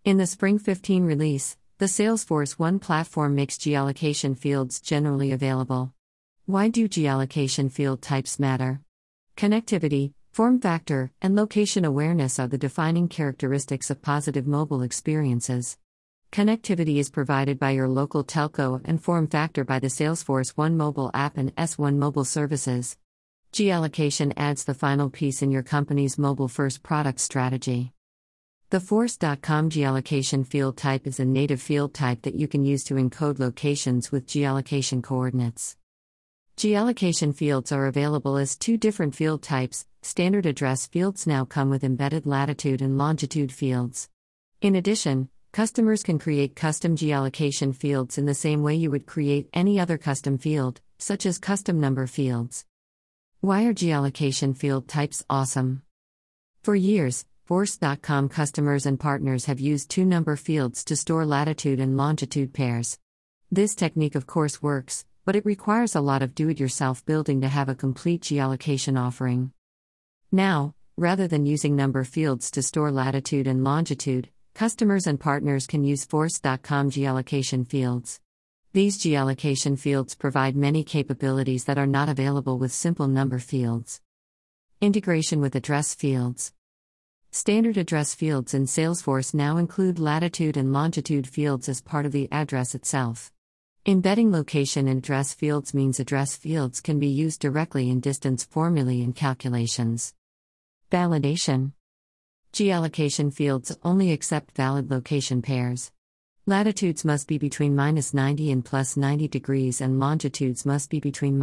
In the Spring 15 release, the Salesforce One platform makes geolocation fields generally available. Why do geolocation field types matter? Connectivity, form factor, and location awareness are the defining characteristics of positive mobile experiences. Connectivity is provided by your local telco and form factor by the Salesforce One mobile app and S1 mobile services. Geolocation adds the final piece in your company's mobile-first product strategy. The Force.com geolocation field type is a native field type that you can use to encode locations with geolocation coordinates. Geolocation fields are available as two different field types. Standard address fields now come with embedded latitude and longitude fields. In addition, customers can create custom geolocation fields in the same way you would create any other custom field, such as custom number fields. Why are geolocation field types awesome? For years, Force.com customers and partners have used two number fields to store latitude and longitude pairs. This technique of course works, but it requires a lot of do-it-yourself building to have a complete geolocation offering. Now, rather than using number fields to store latitude and longitude, customers and partners can use Force.com geolocation fields. These geolocation fields provide many capabilities that are not available with simple number fields. Integration with address fields. Standard address fields in Salesforce now include latitude and longitude fields as part of the address itself. Embedding location in address fields means address fields can be used directly in distance formulae and calculations. Validation. Geolocation fields only accept valid location pairs. Latitudes must be between -90 and +90 degrees and longitudes must be between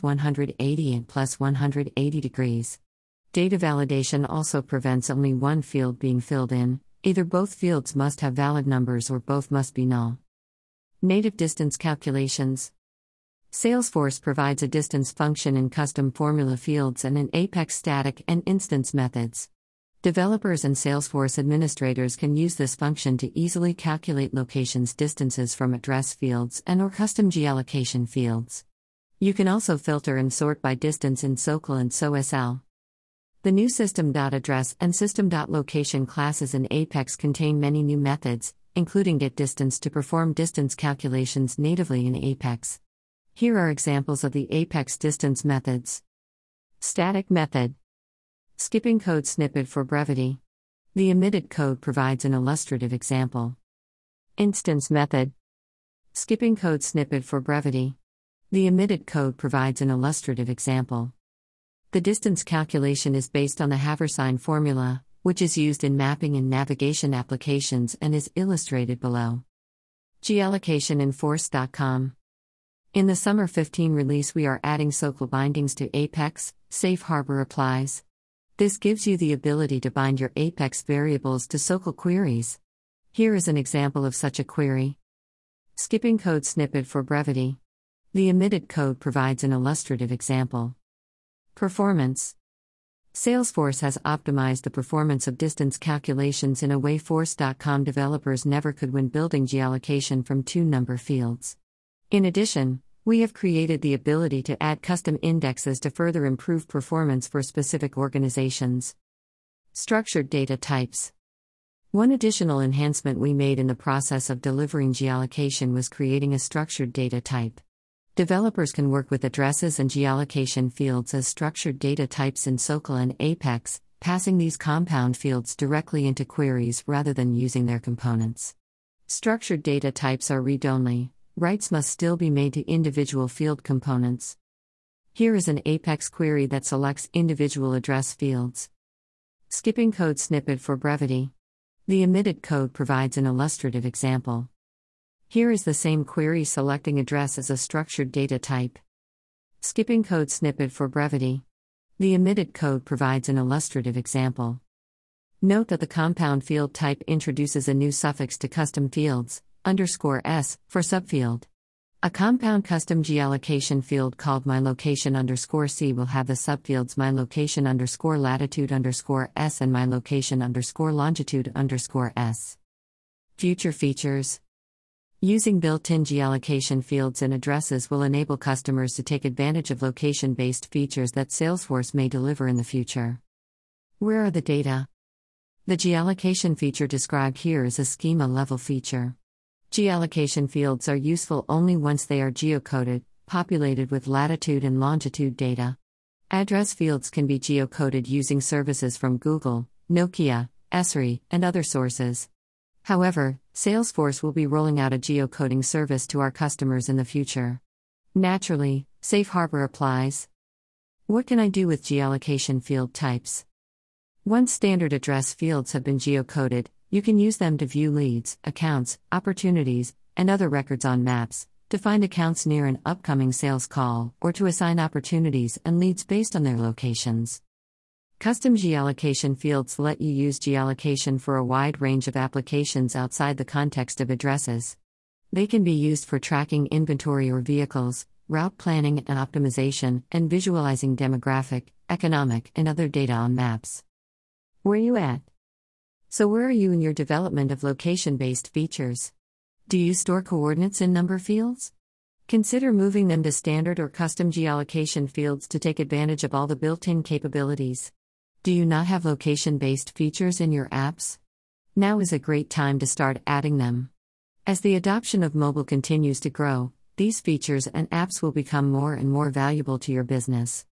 -180 and +180 degrees. Data validation also prevents only one field being filled in, either both fields must have valid numbers or both must be null. Native distance calculations. Salesforce provides a distance function in custom formula fields and in Apex static and instance methods. Developers and Salesforce administrators can use this function to easily calculate locations distances from address fields and/or custom geolocation fields. You can also filter and sort by distance in SOQL and SOSL. The new system.address and system.location classes in Apex contain many new methods, including getDistance to perform distance calculations natively in Apex. Here are examples of the Apex distance methods. Static method. Skipping code snippet for brevity. The omitted code provides an illustrative example. Instance method. Skipping code snippet for brevity. The omitted code provides an illustrative example. The distance calculation is based on the Haversine formula, which is used in mapping and navigation applications and is illustrated below. Geolocation in Force.com. In the Summer 15 release, we are adding SOQL bindings to Apex. Safe Harbor applies. This gives you the ability to bind your Apex variables to SOQL queries. Here is an example of such a query. Skipping code snippet for brevity. The omitted code provides an illustrative example. Performance. Salesforce has optimized the performance of distance calculations in a way Force.com developers never could when building geolocation from two number fields. In addition, we have created the ability to add custom indexes to further improve performance for specific organizations. Structured data types. One additional enhancement we made in the process of delivering geolocation was creating a structured data type. Developers can work with addresses and geolocation fields as structured data types in SOQL and Apex, passing these compound fields directly into queries rather than using their components. Structured data types are read-only. Writes must still be made to individual field components. Here is an Apex query that selects individual address fields. Skipping code snippet for brevity. The omitted code provides an illustrative example. Here is the same query selecting address as a structured data type. Skipping code snippet for brevity. The omitted code provides an illustrative example. Note that the compound field type introduces a new suffix to custom fields, _s, for subfield. A compound custom geolocation field called myLocation_c will have the subfields myLocation_latitude_s and myLocation_longitude_s. Future features. Using built-in geolocation fields and addresses will enable customers to take advantage of location-based features that Salesforce may deliver in the future. Where are the data? The geolocation feature described here is a schema-level feature. Geolocation fields are useful only once they are geocoded, populated with latitude and longitude data. Address fields can be geocoded using services from Google, Nokia, Esri, and other sources. However, Salesforce will be rolling out a geocoding service to our customers in the future. Naturally, Safe Harbor applies. What can I do with geolocation field types? Once standard address fields have been geocoded, you can use them to view leads, accounts, opportunities, and other records on maps, to find accounts near an upcoming sales call, or to assign opportunities and leads based on their locations. Custom geolocation fields let you use geolocation for a wide range of applications outside the context of addresses. They can be used for tracking inventory or vehicles, route planning and optimization, and visualizing demographic, economic, and other data on maps. Where are you at? So where are you in your development of location-based features? Do you store coordinates in number fields? Consider moving them to standard or custom geolocation fields to take advantage of all the built-in capabilities. Do you not have location-based features in your apps? Now is a great time to start adding them. As the adoption of mobile continues to grow, these features and apps will become more and more valuable to your business.